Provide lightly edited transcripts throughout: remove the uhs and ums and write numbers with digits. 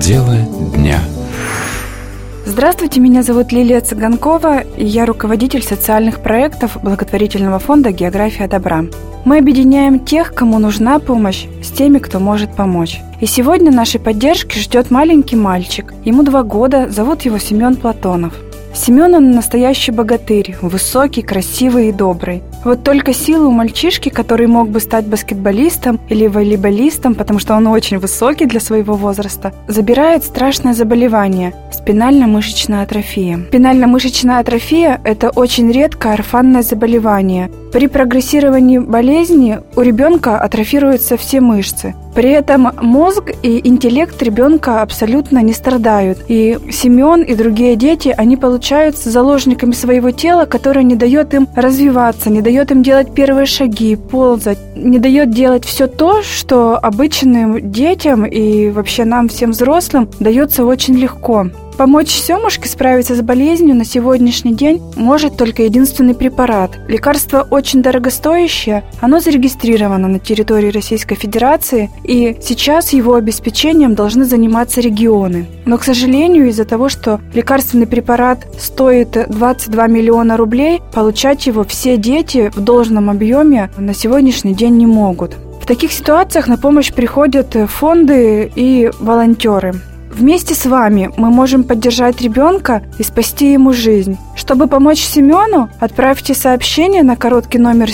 Дело дня. Здравствуйте, меня зовут Лилия Цыганкова, и я руководитель социальных проектов благотворительного фонда «География добра». Мы объединяем тех, кому нужна помощь, с теми, кто может помочь. И сегодня нашей поддержки ждет маленький мальчик. Ему 2 года, зовут его Семен Платонов. Семен, он настоящий богатырь, высокий, красивый и добрый. Вот только силы у мальчишки, который мог бы стать баскетболистом или волейболистом, потому что он очень высокий для своего возраста, забирает страшное заболевание – спинально-мышечная атрофия. Спинально-мышечная атрофия – это очень редкое орфанное заболевание. При прогрессировании болезни у ребенка атрофируются все мышцы. При этом мозг и интеллект ребенка абсолютно не страдают. И Семен и другие дети, они получаются заложниками своего тела, которое не дает им развиваться, не дает им делать первые шаги, ползать, не дает делать все то, что обычным детям и вообще нам, всем взрослым, дается очень легко. Помочь Семушке справиться с болезнью на сегодняшний день может только единственный препарат. Лекарство очень дорогостоящее, оно зарегистрировано на территории Российской Федерации, и сейчас его обеспечением должны заниматься регионы. Но, к сожалению, из-за того, что лекарственный препарат стоит 22 миллиона рублей, получать его все дети в должном объеме на сегодняшний день не могут. В таких ситуациях на помощь приходят фонды и волонтеры. Вместе с вами мы можем поддержать ребенка и спасти ему жизнь. Чтобы помочь Семену, отправьте сообщение на короткий номер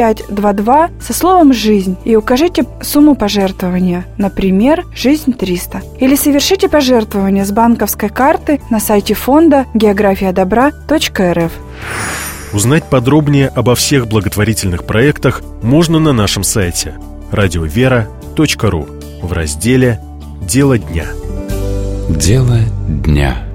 7522 со словом «Жизнь» и укажите сумму пожертвования, например, «Жизнь 300». Или совершите пожертвование с банковской карты на сайте фонда географиядобра.рф. Узнать подробнее обо всех благотворительных проектах можно на нашем сайте radiovera.ru в разделе «Дело дня». Дело дня.